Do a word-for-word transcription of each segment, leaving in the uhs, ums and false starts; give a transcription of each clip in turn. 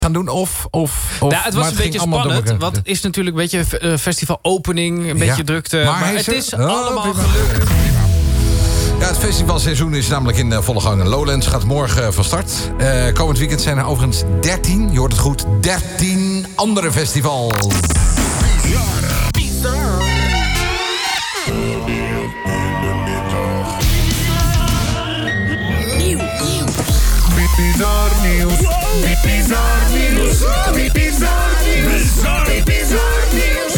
gaan doen? Of, of, of ja, het was een het beetje spannend. Wat is natuurlijk een beetje uh, festival-opening, een beetje ja. drukte. Maar, maar het is, is allemaal oh, gelukt. Ja, het festivalseizoen is namelijk in volle gang. Lowlands gaat morgen van start. Uh, komend weekend zijn er overigens dertien, je hoort het goed, dertien andere festivals. Bizarre. Bizarre. Bizar nieuws. Bizar nieuws. Bizar nieuws. Bizar nieuws.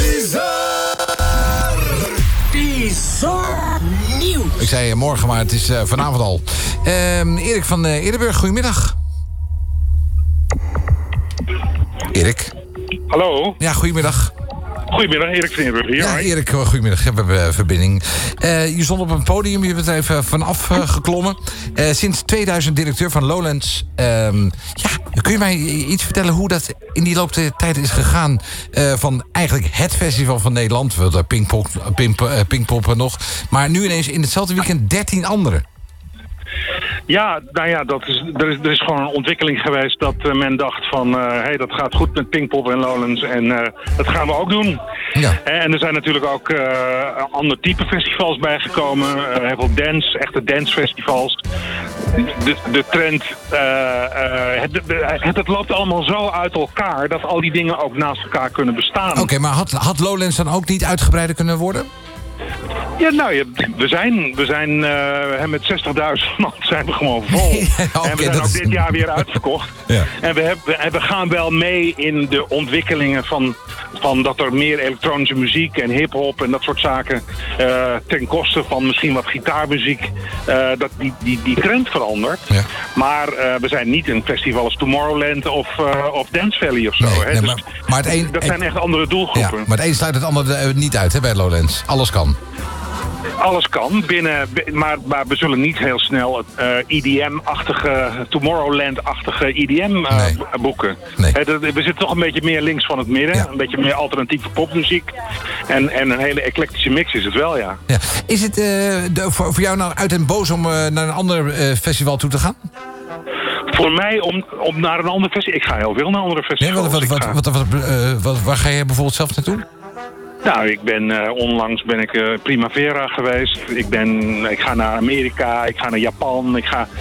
Bizar nieuws. Ik zei morgen, maar het is uh, vanavond al. Uh, Erik van uh, Eerdenburg, goedemiddag. Erik. Hallo. Ja, goedemiddag. Goedemiddag, Erik van Eerdenburg hier. Ja, Erik, goedemiddag. We hebben uh, verbinding. Uh, je stond op een podium, je bent er even vanaf uh, geklommen. Uh, sinds tweeduizend directeur van Lowlands. Uh, ja, kun je mij iets vertellen hoe dat in die loop der tijd is gegaan? Uh, van eigenlijk het festival van Nederland. We hadden Pinkpop, Pinkpop, uh, Pinkpop nog. Maar nu ineens in hetzelfde weekend dertien andere. Ja, nou ja, dat is, er, is, er is gewoon een ontwikkeling geweest dat uh, men dacht van... hé, uh, hey, dat gaat goed met Pinkpop en Lowlands en uh, dat gaan we ook doen. Ja. En er zijn natuurlijk ook uh, ander type festivals bijgekomen. Uh, heel veel dance, echte dancefestivals. De, de trend, uh, uh, het, het, het loopt allemaal zo uit elkaar... dat al die dingen ook naast elkaar kunnen bestaan. Oké, okay, maar had, had Lowlands dan ook niet uitgebreider kunnen worden? Ja, nou, ja, we zijn, we zijn uh, met zestigduizend man zijn we gewoon vol. Ja, okay, en we zijn ook is... dit jaar weer uitverkocht. Ja. En, we hebben, en we gaan wel mee in de ontwikkelingen van, van dat er meer elektronische muziek en hiphop en dat soort zaken uh, ten koste van misschien wat gitaarmuziek, uh, dat die, die, die trend verandert. Ja. Maar uh, we zijn niet een festival als Tomorrowland of, uh, of Dance Valley of zo. Nee, hè? Nee, dus maar, maar het een, dat zijn echt andere doelgroepen. Ja, maar het een sluit het andere uh, niet uit hè, bij Lowlands. Alles kan. Alles kan, binnen, maar, maar we zullen niet heel snel uh, E D M-achtige, Tomorrowland-achtige E D M uh, nee. boeken. Nee. He, dat, we zitten toch een beetje meer links van het midden. Ja. Een beetje meer alternatieve popmuziek. En, en een hele eclectische mix is het wel, ja. ja. Is het uh, de, voor, voor jou nou uit en boos om uh, naar een ander uh, festival toe te gaan? Voor mij om, om naar een ander festival... Ik ga heel veel naar andere festivals. Nee, wat, wat, wat, wat, wat, uh, wat, waar ga je bijvoorbeeld zelf naartoe? Nou, ik ben uh, onlangs ben ik uh, Primavera geweest. Ik ben, ik ga naar Amerika, ik ga naar Japan. Ik ga,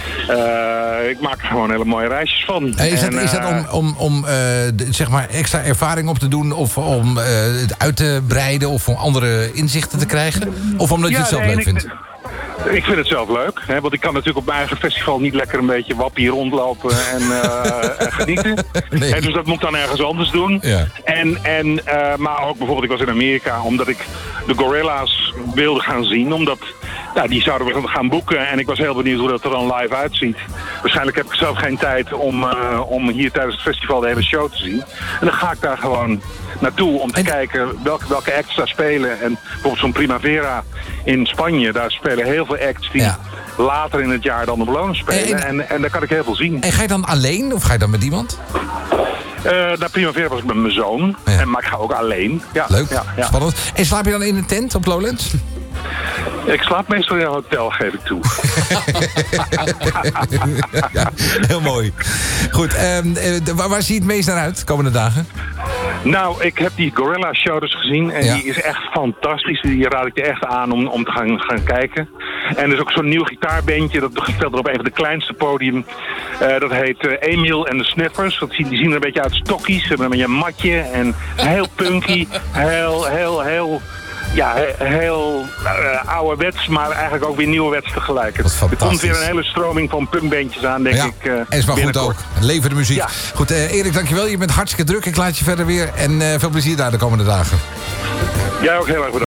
uh, ik maak er gewoon hele mooie reisjes van. Is dat, en, uh, is dat om, om, om uh, de, zeg maar extra ervaring op te doen, of om uh, het uit te breiden, of om andere inzichten te krijgen, of omdat je ja, het zelf nee, leuk vindt? Ik, Ik vind het zelf leuk, hè, want ik kan natuurlijk op mijn eigen festival niet lekker een beetje wappie rondlopen en, uh, en genieten. Nee. En dus dat moet ik dan ergens anders doen. Ja. En, en, uh, maar ook bijvoorbeeld, ik was in Amerika omdat ik de Gorilla's wilde gaan zien, omdat nou, die zouden we gaan boeken en ik was heel benieuwd hoe dat er dan live uitziet. Waarschijnlijk heb ik zelf geen tijd om, uh, om hier tijdens het festival de hele show te zien. En dan ga ik daar gewoon naartoe om te en... kijken welke, welke acts daar spelen. En bijvoorbeeld zo'n Primavera in Spanje, daar spelen heel veel acts die ja. later in het jaar dan op Lowlands spelen. En, en, en daar kan ik heel veel zien. En ga je dan alleen of ga je dan met iemand? Uh, naar Primavera was ik met mijn zoon, ja. en, maar ik ga ook alleen. Ja, leuk, ja, ja. spannend. En slaap je dan in een tent op Lowlands? Ik slaap meestal in een hotel, geef ik toe. Ja, heel mooi. Goed, um, waar, waar zie je het meest naar uit de komende dagen? Nou, ik heb die Gorilla Show dus gezien en ja. die is echt fantastisch. Die raad ik je echt aan om, om te gaan, gaan kijken. En er is ook zo'n nieuw gitaarbandje, dat speelt er op een van de kleinste podium. Uh, dat heet uh, Emil en de Sniffers. Dat zien, die zien er een beetje uit stokkies. Ze hebben een beetje een matje en heel punky. Heel, heel, heel... Ja, heel uh, ouderwets, maar eigenlijk ook weer nieuwerwets tegelijk. Er komt weer een hele stroming van punkbandjes aan, denk ja, ik. Uh, is maar goed ook. Levende muziek. Ja. Goed, uh, Erik, dankjewel. Je bent hartstikke druk. Ik laat je verder weer. En uh, veel plezier daar de komende dagen. Jij ook heel erg bedankt.